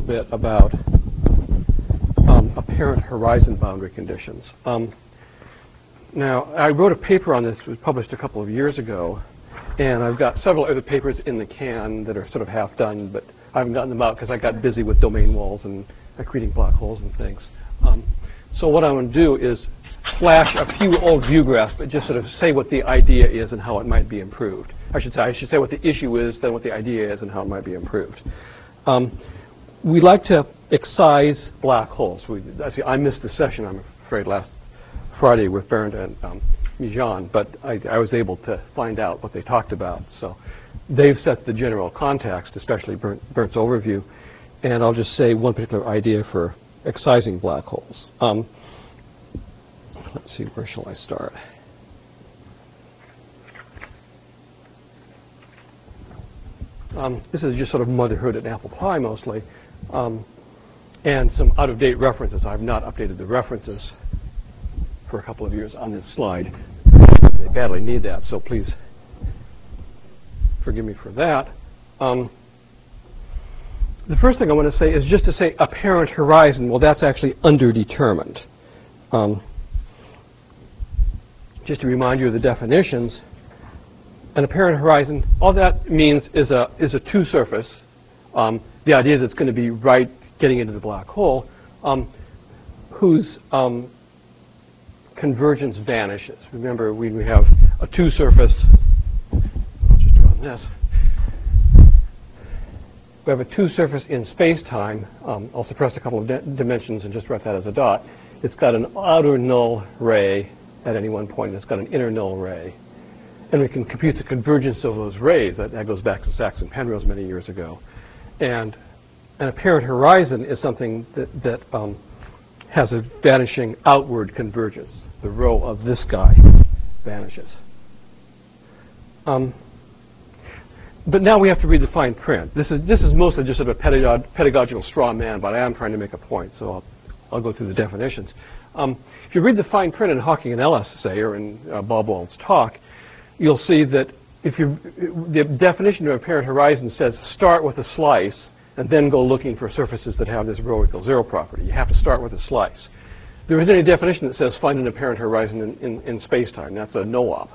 bit about apparent horizon boundary conditions. Now, I wrote a paper on this. It was published a couple of years ago. And I've got several other papers in the can that are sort of half done, but I haven't gotten them out because I got busy with domain walls and accreting black holes and things. So what I'm going to do is flash a few old view graphs, but just sort of say what the idea is and how it might be improved. I should say what the issue is, then what the idea is, and how it might be improved. We like to excise black holes. I missed the session, I'm afraid, last Friday with Bernd and Mijan, but I was able to find out what they talked about. So they've set the general context, especially Bernd's overview, and I'll just say one particular idea for excising black holes. Let's see, where shall I start? This is just sort of motherhood and apple pie mostly, and some out-of-date references. I've not updated the references for a couple of years on this slide. They badly need that, so please forgive me for that. The first thing I want to say is just to say apparent horizon. Well, that's actually underdetermined. Just to remind you of the definitions, an apparent horizon, all that means is a two-surface. The idea is it's going to be right getting into the black hole, whose convergence vanishes. Remember, we have a two-surface. I'll just run this. We have a two-surface in space-time. I'll suppress a couple of dimensions and just write that as a dot. It's got an outer null ray at any one point, and it's got an inner null ray. And we can compute the convergence of those rays. That goes back to Sachs and Penrose many years ago. And an apparent horizon is something that has a vanishing outward convergence. The row of this guy vanishes. But now we have to read the fine print. This is mostly just sort of a pedagogical straw man, but I am trying to make a point, so I'll go through the definitions. If you read the fine print in Hawking and Ellis, say, or in Bob Wald's talk, you'll see that the definition of apparent horizon says start with a slice and then go looking for surfaces that have this rho equals 0 property. You have to start with a slice. There isn't any definition that says find an apparent horizon in space-time. That's a no-op.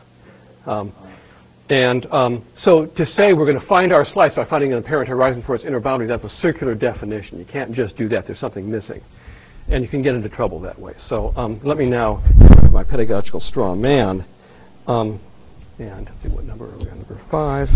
So to say we're going to find our slice by finding an apparent horizon for its inner boundary, that's a circular definition. You can't just do that. There's something missing. And you can get into trouble that way. So let me now get my pedagogical straw man. And let's see, what number are we on? Number 5.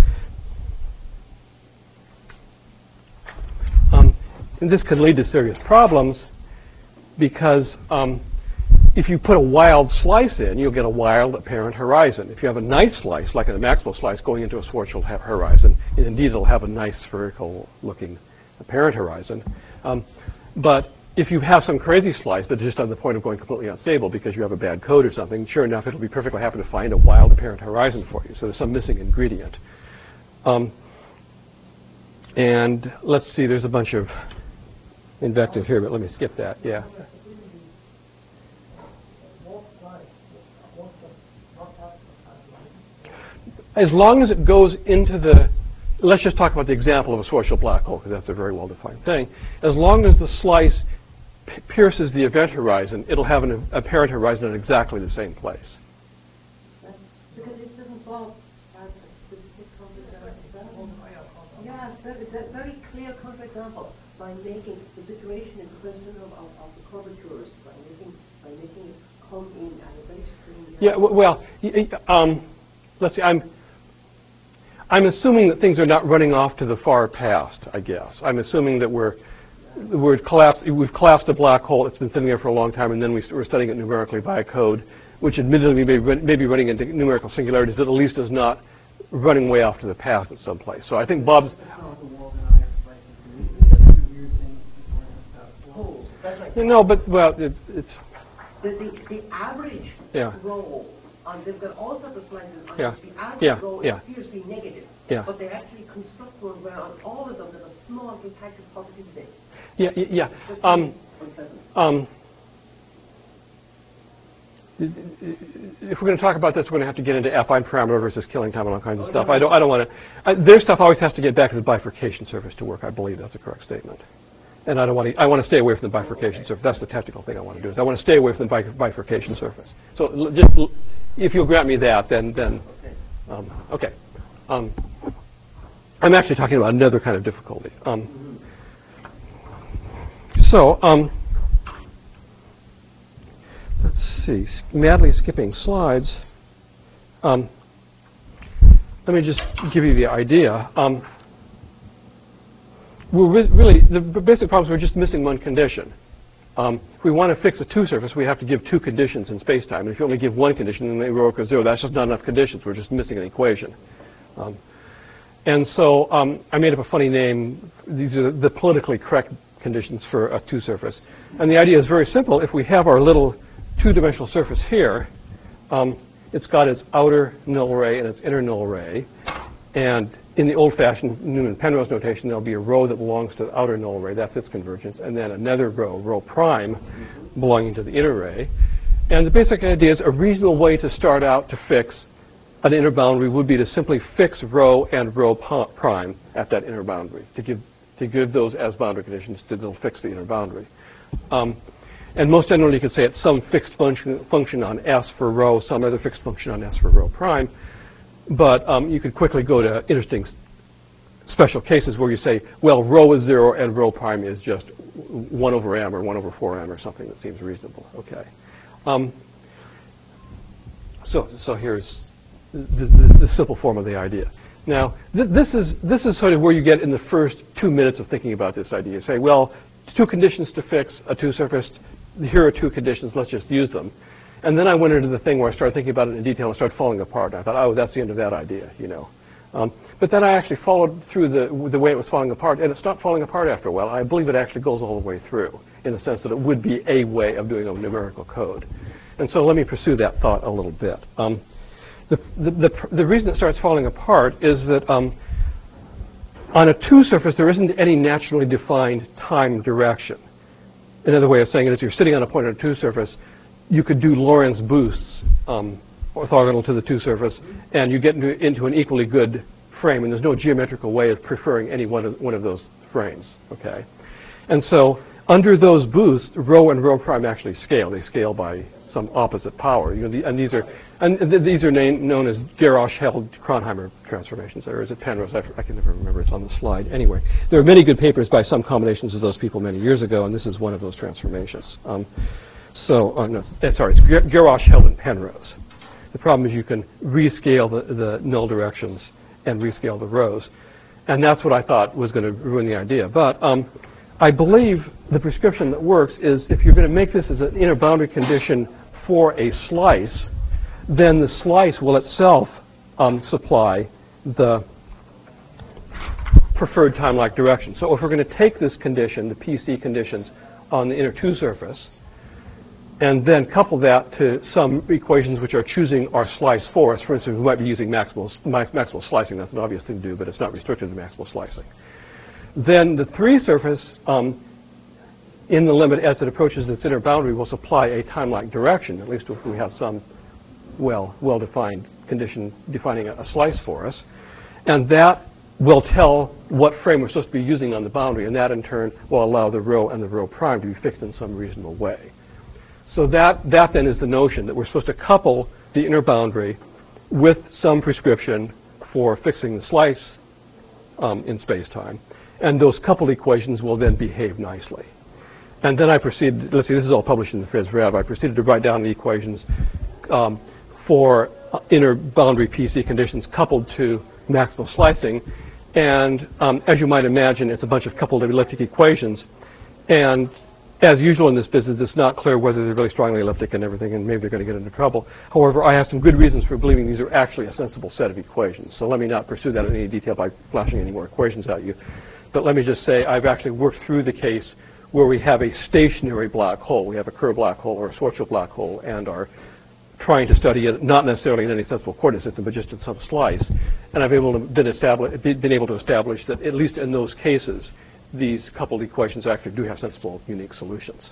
And this could lead to serious problems because if you put a wild slice in, you'll get a wild apparent horizon. If you have a nice slice, like a Maxwell slice going into a Schwarzschild horizon, and indeed it'll have a nice spherical-looking apparent horizon. But if you have some crazy slice that's just on the point of going completely unstable because you have a bad code or something, sure enough, it'll be perfectly happy to find a wild apparent horizon for you. So there's some missing ingredient. And let's see, there's a bunch of invective here, but let me skip that. Yeah. As long as it goes into the, let's just talk about the example of a Schwarzschild black hole, because that's a very well-defined thing. As long as the slice pierces the event horizon, it'll have an apparent horizon in exactly the same place. Because it doesn't fall as a specific counterexample. Yeah, it's a very clear counterexample. By making the situation is a question of the curvatures, by making it come in at a very extreme. Yeah, well, let's see. I'm assuming that things are not running off to the far past, I guess. I'm assuming that we've collapsed a black hole. It's been sitting there for a long time, and then we're studying it numerically by code, which admittedly may be running into numerical singularities, but at least is not running way off to the past at some place. So I think Bob's... No, but, well, it's... The average row, they've got all sorts of slices on the average row is fiercely negative. Yeah. But they actually construct one where on all of them there's a small impacted positivity. Yeah. If we're going to talk about this, we're going to have to get into affine parameter versus killing time and all kinds of stuff. I don't want to. Their stuff always has to get back to the bifurcation surface to work. I believe that's a correct statement. And I want to stay away from the bifurcation surface. That's the technical thing I want to do. Is I want to stay away from the bifurcation surface. So just if you'll grant me that, then okay. I'm actually talking about another kind of difficulty. Let's see. Madly skipping slides. Let me just give you the idea. Really, the basic problem is we're just missing one condition. If we want to fix a two surface, we have to give two conditions in space-time. And if you only give one condition and the rho equals 0, that's just not enough conditions. We're just missing an equation. And so I made up a funny name. These are the politically correct conditions for a two surface. And the idea is very simple. If we have our little two-dimensional surface here, it's got its outer null ray and its inner null ray. And in the old-fashioned Newman-Penrose notation, there'll be a rho that belongs to the outer null ray. That's its convergence. And then another rho prime, belonging to the inner ray. And the basic idea is a reasonable way to start out to fix an inner boundary would be to simply fix rho and rho prime at that inner boundary, to give those as boundary conditions to fix the inner boundary. And most generally, you could say it's some fixed function on S for rho, some other fixed function on S for rho prime. But you could quickly go to interesting special cases where you say, well, rho is 0 and rho prime is just 1 over m or 1 over 4m or something that seems reasonable. Okay. So here's the simple form of the idea. Now, this is sort of where you get in the first 2 minutes of thinking about this idea. You say, well, two conditions to fix a two surface. Here are two conditions. Let's just use them. And then I went into the thing where I started thinking about it in detail and started falling apart. And I thought, oh, that's the end of that idea, you know. But then I actually followed through the way it was falling apart, and it stopped falling apart after a while. I believe it actually goes all the way through, in the sense that it would be a way of doing a numerical code. And so let me pursue that thought a little bit. The reason it starts falling apart is that on a two surface, there isn't any naturally defined time direction. Another way of saying it is you're sitting on a point on a two surface, you could do Lorentz boosts orthogonal to the two surface, and you get into an equally good frame, and there's no geometrical way of preferring any one of those frames. Okay, and so under those boosts, rho and rho prime actually scale. They scale by some opposite power. You know, these are known as Garrosh-Held-Cronheimer transformations. Or is it Penrose? I can never remember. It's on the slide. Anyway, there are many good papers by some combinations of those people many years ago, and this is one of those transformations. It's Garrosh, Held, and Penrose. The problem is you can rescale the null directions and rescale the rows. And that's what I thought was going to ruin the idea. But I believe the prescription that works is if you're going to make this as an inner boundary condition for a slice, then the slice will itself supply the preferred time-like direction. So if we're going to take this condition, the PC conditions, on the inner two surface, and then couple that to some equations which are choosing our slice for us. For instance, we might be using maximal slicing. That's an obvious thing to do, but it's not restricted to maximal slicing. Then the three surface, in the limit as it approaches its inner boundary, will supply a time-like direction, at least if we have some well-defined condition defining a slice for us. And that will tell what frame we're supposed to be using on the boundary, and that in turn will allow the rho and the rho prime to be fixed in some reasonable way. So that then is the notion that we're supposed to couple the inner boundary with some prescription for fixing the slice in space-time. And those coupled equations will then behave nicely. And then I proceeded, let's see, this is all published in the Phys Rev. I proceeded to write down the equations for inner boundary PC conditions coupled to maximal slicing. And as you might imagine, it's a bunch of coupled elliptic equations. And as usual in this business, it's not clear whether they're really strongly elliptic and everything, and maybe they're going to get into trouble. However, I have some good reasons for believing these are actually a sensible set of equations. So let me not pursue that in any detail by flashing any more equations at you. But let me just say I've actually worked through the case where we have a stationary black hole. We have a Kerr black hole or a Schwarzschild black hole and are trying to study it not necessarily in any sensible coordinate system, but just in some slice. And I've been able to establish that at least in those cases, these coupled equations actually do have sensible, unique solutions.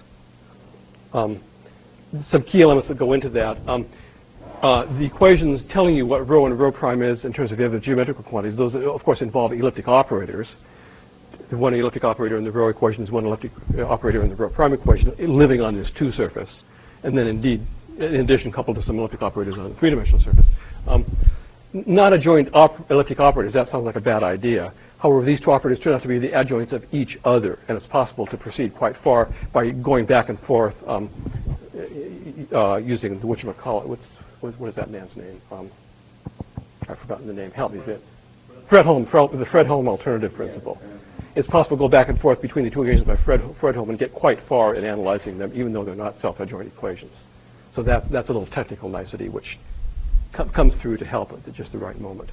Some key elements that go into that. The equations telling you what rho and rho prime is in terms of the other geometrical quantities, those of course involve elliptic operators. the one elliptic operator in the row equation is one elliptic operator in the row prime equation living on this 2 surface, and then indeed, in addition, coupled to some elliptic operators on the 3-dimensional surface. Not adjoint elliptic operators, that sounds like a bad idea. However, these 2 operators turn out to be the adjoints of each other, and it's possible to proceed quite far by going back and forth using the whatchamacallit. What is that man's name? I've forgotten the name. Help me a bit. The Fredholm alternative principle. It's possible to go back and forth between the 2 equations by Fredholm and get quite far in analyzing them, even though they're not self-adjoint equations. So that's a little technical nicety which comes through to help at just the right moment.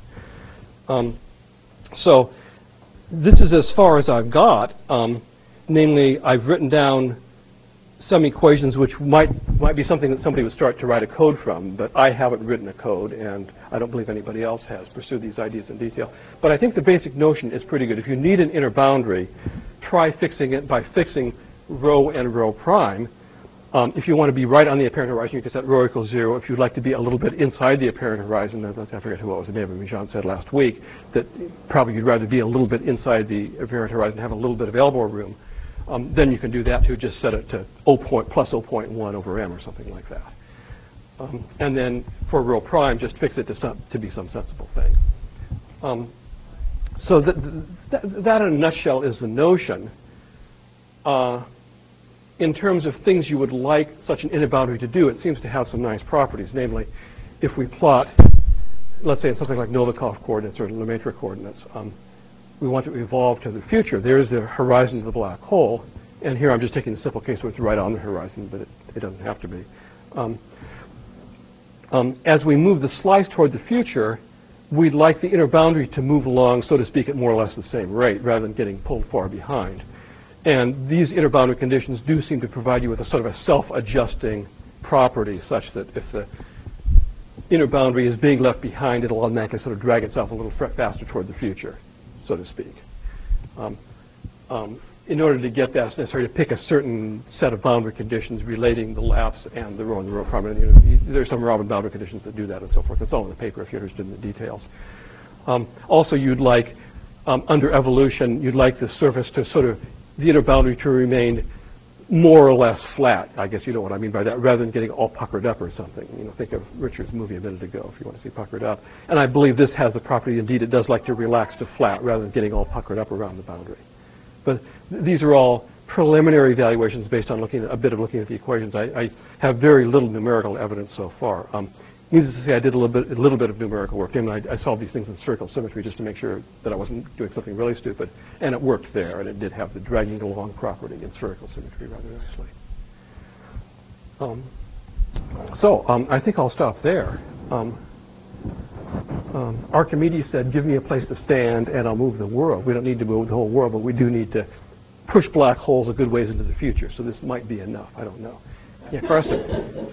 So this is as far as I've got. Namely, I've written down some equations which might be something that somebody would start to write a code from, but I haven't written a code, and I don't believe anybody else has pursued these ideas in detail. But I think the basic notion is pretty good. If you need an inner boundary, try fixing it by fixing rho and rho prime. If you want to be right on the apparent horizon, you can set rho equals 0. If you'd like to be a little bit inside the apparent horizon, I forget who it was, maybe Jean said last week, that probably you'd rather be a little bit inside the apparent horizon, have a little bit of elbow room. Then you can do that too. Just set it to plus 0.1 over m or something like that. And then for rho prime, just fix it to be some sensible thing. So that in a nutshell is the notion. In terms of things you would like such an inner boundary to do, it seems to have some nice properties. Namely, if we plot, let's say, something like Novikov coordinates or Lemaitre coordinates, we want to evolve to the future. There's the horizon of the black hole. And here I'm just taking the simple case where it's right on the horizon, but it doesn't have to be. As we move the slice toward the future, we'd like the inner boundary to move along, so to speak, at more or less the same rate, rather than getting pulled far behind. And these inner boundary conditions do seem to provide you with a sort of a self-adjusting property, such that if the inner boundary is being left behind, it'll automatically sort of drag itself a little faster toward the future, so to speak. In order to get that, it's necessary to pick a certain set of boundary conditions relating the lapse and the rho prime. There's some Robin boundary conditions that do that and so forth. It's all in the paper if you're interested in the details. Also, you'd like, under evolution, you'd like the surface to sort of, the inner boundary to remain more or less flat. I guess you know what I mean by that, rather than getting all puckered up or something. You know, think of Richard's movie a minute ago if you want to see puckered up. And I believe this has the property, indeed, it does like to relax to flat rather than getting all puckered up around the boundary. But these are all preliminary evaluations based on looking at the equations. I have very little numerical evidence so far. Needless to say, I did a little bit of numerical work. And I solved these things in spherical symmetry just to make sure that I wasn't doing something really stupid. And it worked there, and it did have the dragging along property in spherical symmetry rather nicely. I think I'll stop there. Archimedes said, give me a place to stand and I'll move the world. We don't need to move the whole world, but we do need to push black holes a good ways into the future. So this might be enough. I don't know. Yeah, Carson.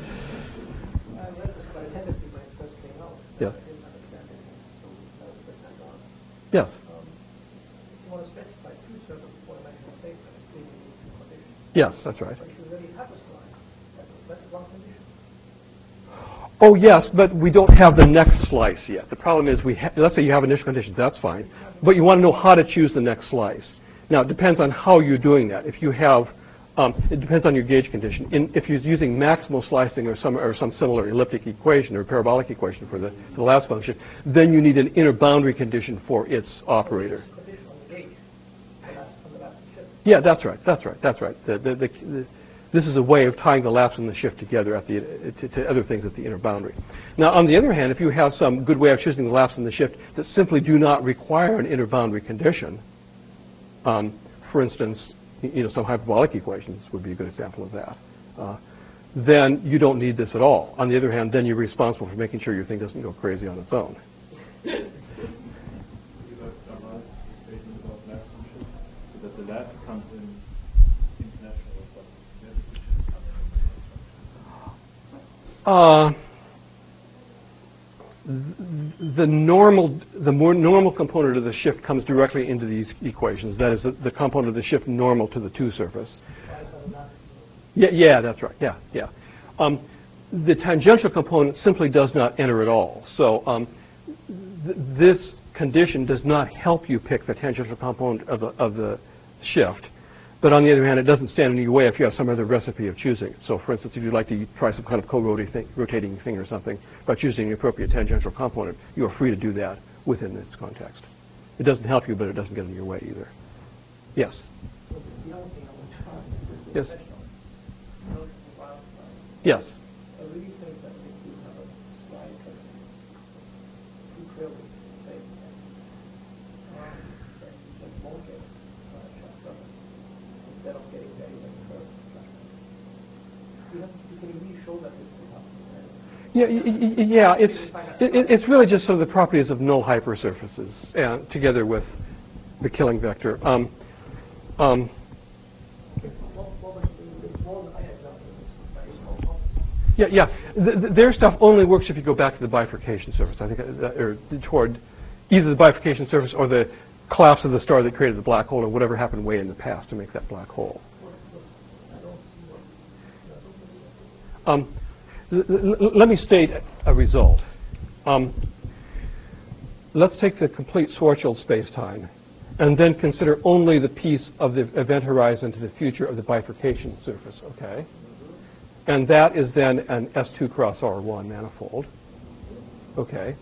Yes. Yes. You want to specify 2 certain 4-dimensional statements, including these 2 conditions. Yes, that's right. But you already have a slice. That's 1 condition. Oh, yes, but we don't have the next slice yet. The problem is, let's say you have initial conditions, that's fine. But you want to know how to choose the next slice. Now, it depends on how you're doing that. If you have, it depends on your gauge condition. If you're using maximal slicing or some similar elliptic equation or parabolic equation for the last function, then you need an inner boundary condition for its operator. Yeah, that's right. This is a way of tying the lapse and the shift together to other things at the inner boundary. Now, on the other hand, if you have some good way of choosing the lapse and the shift that simply do not require an inner boundary condition, for instance, some hyperbolic equations would be a good example of that, then you don't need this at all. On the other hand, then you're responsible for making sure your thing doesn't go crazy on its own. The lapse comes in international. The more normal component of the shift comes directly into these equations. That is the component of the shift normal to the 2 surface. Yeah, that's right. Yeah. The tangential component simply does not enter at all. So this condition does not help you pick the tangential component of the shift. But on the other hand, it doesn't stand in your way if you have some other recipe of choosing it. So for instance, if you'd like to try some kind of co-rotating thing or something by choosing the appropriate tangential component, you are free to do that within this context. It doesn't help you, but it doesn't get in your way either. Yes? So the other thing I want to ask is Yes. notion of wildfire. Yes. I really think that if you have a slide that's too clearly say that you just won't get chopped up instead of getting very, very close. You can really show that this will happen. Yeah. It's really just sort of the properties of null hypersurfaces, and together with the Killing vector. Yeah. Their stuff only works if you go back to the bifurcation surface. I think, or toward either the bifurcation surface or the collapse of the star that created the black hole, or whatever happened way in the past to make that black hole. Let me state a result. Let's take the complete Schwarzschild spacetime and then consider only the piece of the event horizon to the future of the bifurcation surface, okay? And that is then an S2 cross R1 manifold, okay?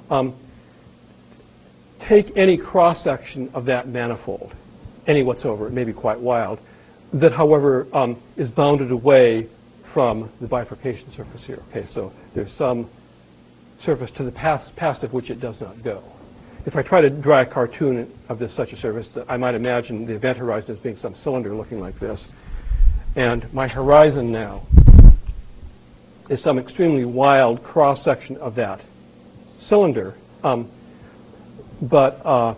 Take any cross-section of that manifold, any whatsoever, it may be quite wild, that, however, is bounded away from the bifurcation surface here. Okay, so there's some surface to the past of which it does not go. If I try to draw a cartoon of such a surface, I might imagine the event horizon as being some cylinder looking like this. And my horizon now is some extremely wild cross-section of that cylinder. But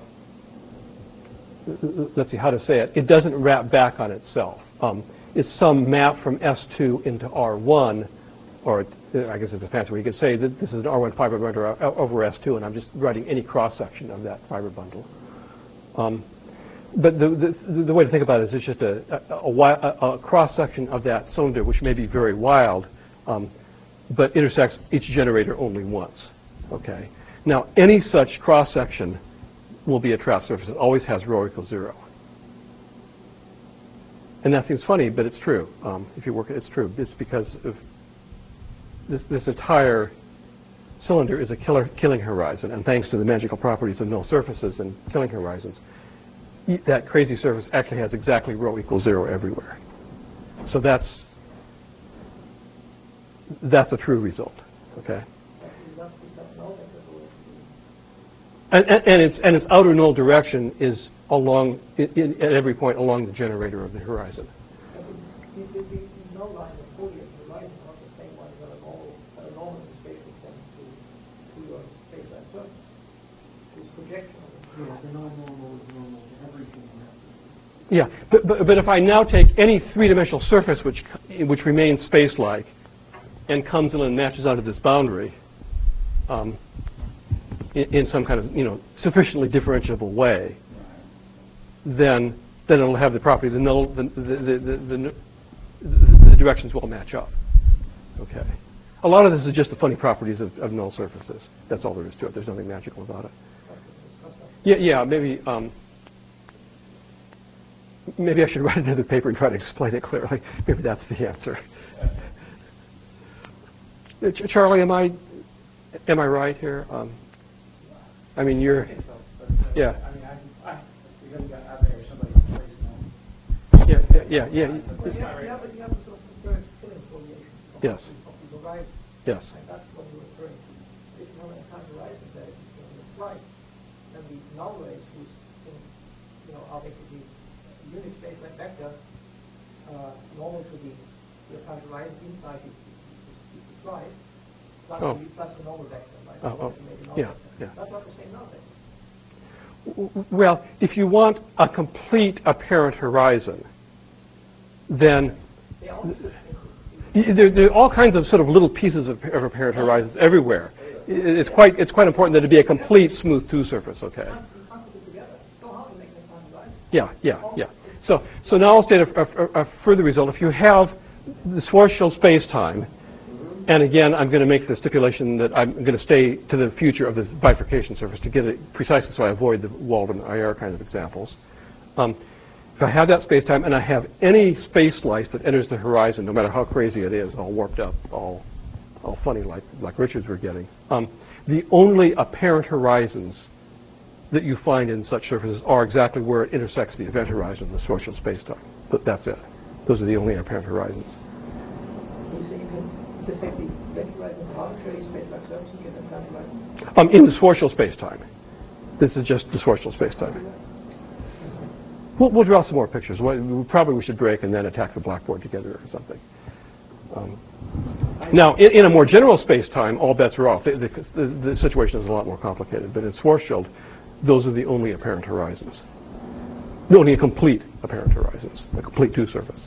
let's see how to say it. It doesn't wrap back on itself. It's some map from S2 into R1, or I guess it's a fancy way. You could say that this is an R1 fiber bundle over S2, and I'm just writing any cross-section of that fiber bundle. But the way to think about it is it's just a cross-section of that cylinder, which may be very wild, but intersects each generator only once. Okay. Now, any such cross-section will be a trap surface. It always has rho equals 0. And that seems funny, but it's true. If you work, it's true. It's because of this entire cylinder is a killing horizon, and thanks to the magical properties of null surfaces and killing horizons, that crazy surface actually has exactly rho equals 0 everywhere. So that's a true result. Okay. And its outer null direction is along at every point along the generator of the horizon. The null line of Fourier horizon is not the same one that a normal space extends to your space-time surface. It's projection of it. Yeah, the non-normal is normal to everything. Yeah, but if I now take any three-dimensional surface which remains space-like and comes in and matches onto this boundary in some kind of sufficiently differentiable way, then it'll have the property the directions will match up. Okay. A lot of this is just the funny properties of null surfaces. That's all there is to it. There's nothing magical about it. Yeah. Maybe I should write another paper and try to explain it clearly. Maybe that's the answer. Charlie, am I right here? I mean, you're. I think so, but, yeah. I mean, you're going to get out there somebody who's placed now. Yeah. You have a sort of first killing foliation Yes. of the horizon. Yes. And that's what you're referring to. If you have an time horizon there in the slide, then the null rays whose are basically unit space like vector normal to the time horizon inside the slide plus the normal vector, right? Yeah. That's not the same null vector. Well, if you want a complete apparent horizon, then there are all kinds of sort of little pieces of apparent horizons everywhere. It's quite important that it be a complete smooth two surface. Okay. Yeah. So now I'll state a further result. If you have the Schwarzschild spacetime, And again, I'm going to make the stipulation that I'm going to stay to the future of this bifurcation surface to get it precisely so I avoid the Walden IR kind of examples. If I have that space-time and I have any space slice that enters the horizon, no matter how crazy it is, all warped up, all funny like Richard's were getting, the only apparent horizons that you find in such surfaces are exactly where it intersects the event horizon, the social space-time. But that's it. Those are the only apparent horizons. You say you can intersect the event horizon arbitrary space-time surface and get them down right? In the Schwarzschild space-time. This is just the Schwarzschild space-time. We'll draw some more pictures. Probably we should break and then attack the blackboard together or something. Now, in a more general space-time, all bets are off. The situation is a lot more complicated. But in Schwarzschild, those are the only apparent horizons. The only complete apparent horizons, a complete two-surface.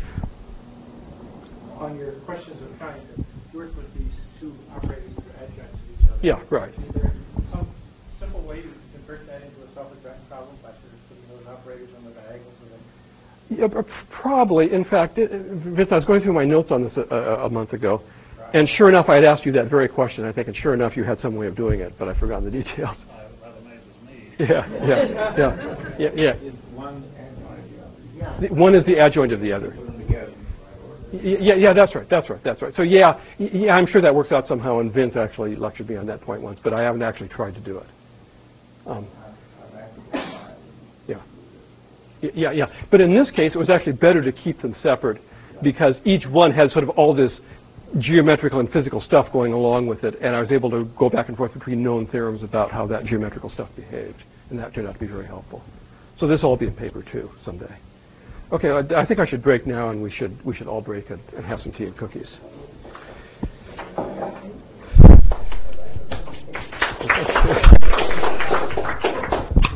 On your questions of trying to work with these two operators that are adjunct to each other. Yeah, right. Is there some simple way to convert that into a self-adjoint problem by sort of putting those operators on the diagonals of them? Yeah, probably. In fact, Vince, I was going through my notes on this a month ago, and sure enough, I had asked you that very question, I think, and sure enough, you had some way of doing it, but I've forgotten the details. That amazes me. Yeah. One and one of the other. One is the adjoint of the other. Yeah, that's right. So yeah, I'm sure that works out somehow, and Vince actually lectured me on that point once, but I haven't actually tried to do it. Yeah. But in this case, it was actually better to keep them separate because each one has sort of all this geometrical and physical stuff going along with it, and I was able to go back and forth between known theorems about how that geometrical stuff behaved, and that turned out to be very helpful. So this will all be in paper too someday. Okay, I think I should break now, and we should all break and have some tea and cookies.